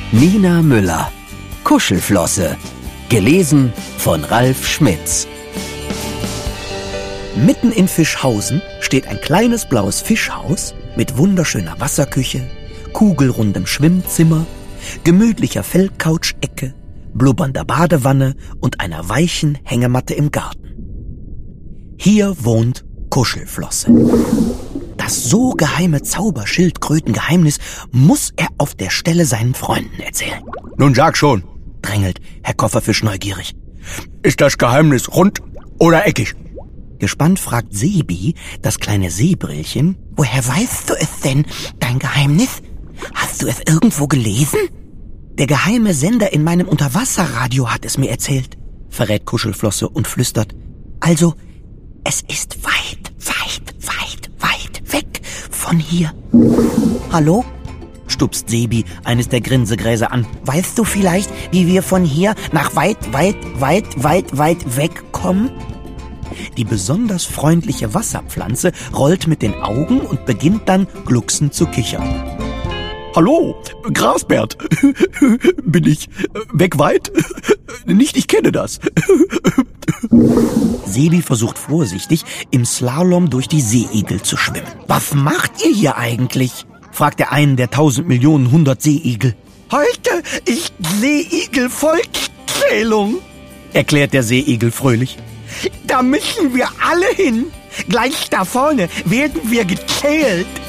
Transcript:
Nina Müller, Kuschelflosse. Gelesen von Ralf Schmitz. Mitten in Fischhausen steht ein kleines blaues Fischhaus mit wunderschöner Wasserküche, kugelrundem Schwimmzimmer, gemütlicher Fellcouch-Ecke, blubbernder Badewanne und einer weichen Hängematte im Garten. Hier wohnt Kuschelflosse. Das so geheime Zauberschildkrötengeheimnis muss er auf der Stelle seinen Freunden erzählen. Nun sag schon, drängelt Herr Kofferfisch neugierig. ist das Geheimnis rund oder eckig? Gespannt fragt Sebi, das kleine Seebrillchen. Woher weißt du es denn, dein Geheimnis? Hast du es irgendwo gelesen? Der geheime Sender in meinem Unterwasserradio hat es mir erzählt, verrät Kuschelflosse und flüstert. Also, es ist weit, weit, weit, weit weg von hier. Hallo? Stupst Sebi eines der Grinsegräser an. Weißt du vielleicht, wie wir von hier nach weit, weit, weit, weit, weit wegkommen? Die besonders freundliche Wasserpflanze rollt mit den Augen und beginnt dann glucksend zu kichern. Hallo, Grasbert. Bin ich weg weit? Nicht, ich kenne das. Sebi versucht vorsichtig, im Slalom durch die Seeigel zu schwimmen. Was macht ihr hier eigentlich? Fragt der einen der 1.000.000.100 Seeigel. Heute ist Seeigel-Volkszählung, erklärt der Seeigel fröhlich. Da müssen wir alle hin. Gleich da vorne werden wir gezählt.